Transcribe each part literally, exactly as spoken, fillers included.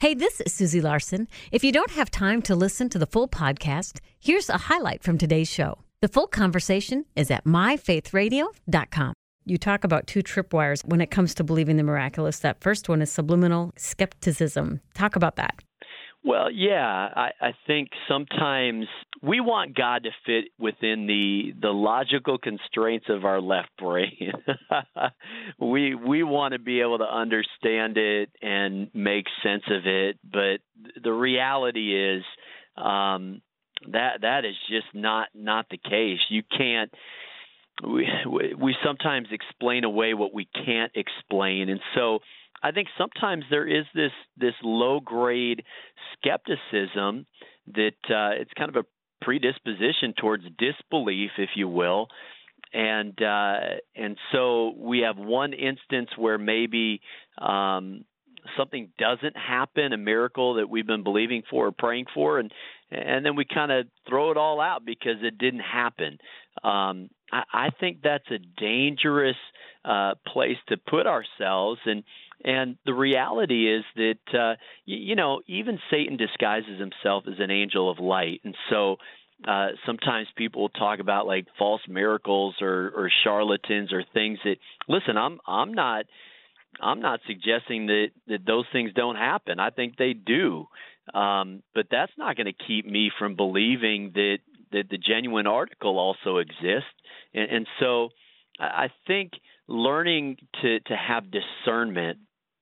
Hey, this is Susie Larson. If you don't have time to listen to the full podcast, here's a highlight from today's show. The full conversation is at my faith radio dot com. You talk about two tripwires when it comes to believing the miraculous. That first one is subliminal skepticism. Talk about that. Well, yeah, I, I think sometimes we want God to fit within the the logical constraints of our left brain. we we want to be able to understand it and make sense of it, but the reality is um, that that is just not not the case. You can't. We we sometimes explain away what we can't explain, and so I think sometimes there is this this low grade skepticism that uh, it's kind of a predisposition towards disbelief, if you will, and uh, and so we have one instance where maybe um, something doesn't happen, a miracle that we've been believing for or praying for, and and then we kind of throw it all out because it didn't happen. Um, I, I think that's a dangerous uh, place to put ourselves, and and the reality is that uh, you, you know even Satan disguises himself as an angel of light, and so uh, sometimes people will talk about like false miracles or, or charlatans or things that. Listen, I'm I'm not. I'm not suggesting that, that those things don't happen. I think they do. Um, but that's not going to keep me from believing that, that the genuine article also exists. And, and so I think learning to, to have discernment,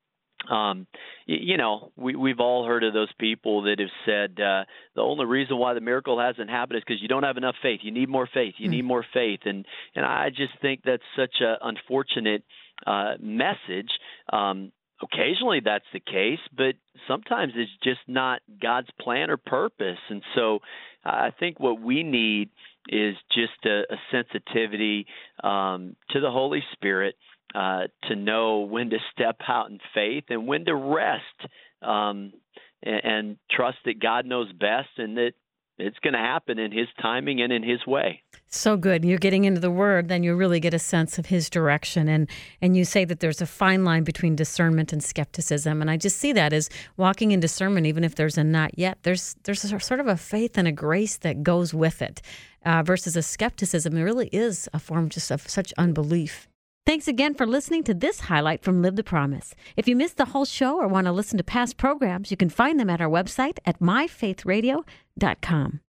um, you, you know, we, we've all heard of those people that have said uh, the only reason why the miracle hasn't happened is because you don't have enough faith. You need more faith. You mm. need more faith. And, and I just think that's such an unfortunate Uh, message. Um, occasionally that's the case, but sometimes it's just not God's plan or purpose. And so uh, I think what we need is just a, a sensitivity um, to the Holy Spirit uh, to know when to step out in faith and when to rest um, and, and trust that God knows best and that it's going to happen in His timing and in His way. So good. You're getting into the Word, then you really get a sense of His direction. And and you say that there's a fine line between discernment and skepticism. And I just see that as walking in discernment, even if there's a not yet, there's there's a, sort of a faith and a grace that goes with it uh, versus a skepticism. It really is a form just of such unbelief. Thanks again for listening to this highlight from Live the Promise. If you missed the whole show or want to listen to past programs, you can find them at our website at my faith radio dot com.